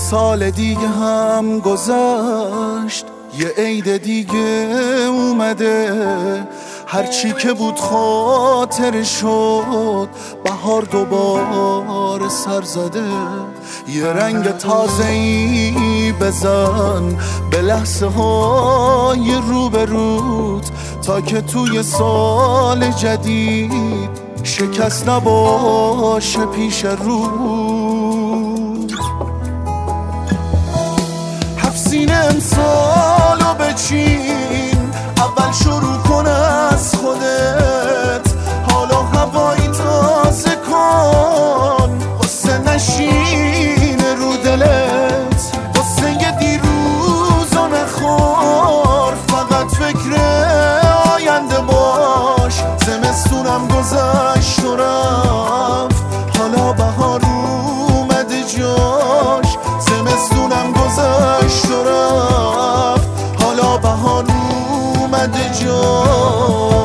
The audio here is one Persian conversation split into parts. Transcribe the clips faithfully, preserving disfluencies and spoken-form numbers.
سال دیگه هم گذشت، یه عید دیگه اومده، هرچی که بود خاطر شد، بهار دوباره سر زده. یه رنگ تازه‌ای بزن به لحظه های روبروت، تا که توی سال جدید شکست نباشه پیش رود. حفظین امسالو بچین، اول شروع کن از خودت، حالا هوایی تازه کن، قصه نشینه رو دلت، قصه یه دیروزو نخور، فقط فکر آینده باش. زمستونم گذشت و رفت، حالا بهار اومده جاش. زمستونم گذشت و رفت، حالا بهار اومده جاش.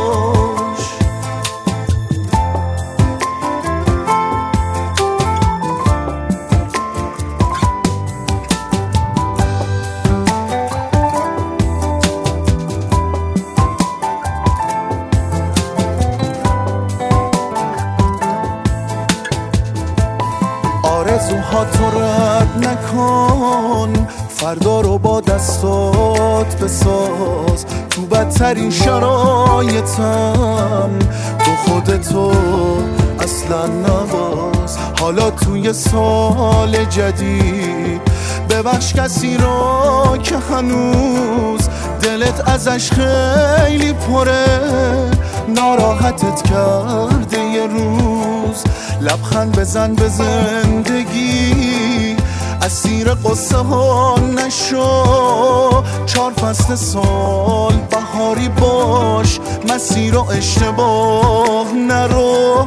آرزوها تو رد نکن، فردا رو با دستات بساز. تو بدترین شرایطم تو خودتو اصلا نباز. حالا توی سال جدید ببخش کسی را که هنوز دلت ازش خیلی پره، ناراحتت کرده یه روز. لبخند بزن به زندگی، اسیر قصه ها نشو. چار فصل سال بهاری باش، مسیر و اشتباه نرو.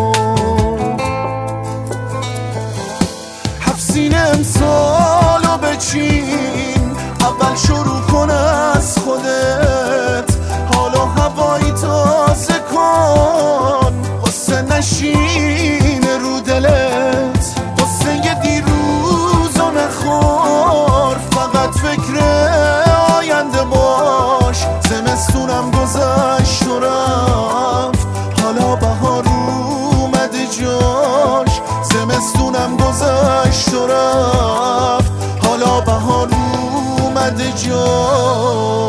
حفظین امسالو بچین، اول شروع کن از خودت، حالا هوایی تازه کن، قصه نشینه رو دلت، قصه یه دیروزو نخور، فقط فکر آینده باش. زمستونم گذشت و رفت، حالا بهار اومده جاش. زمستونم گذشت و رفت، حالا بهار اومده جاش.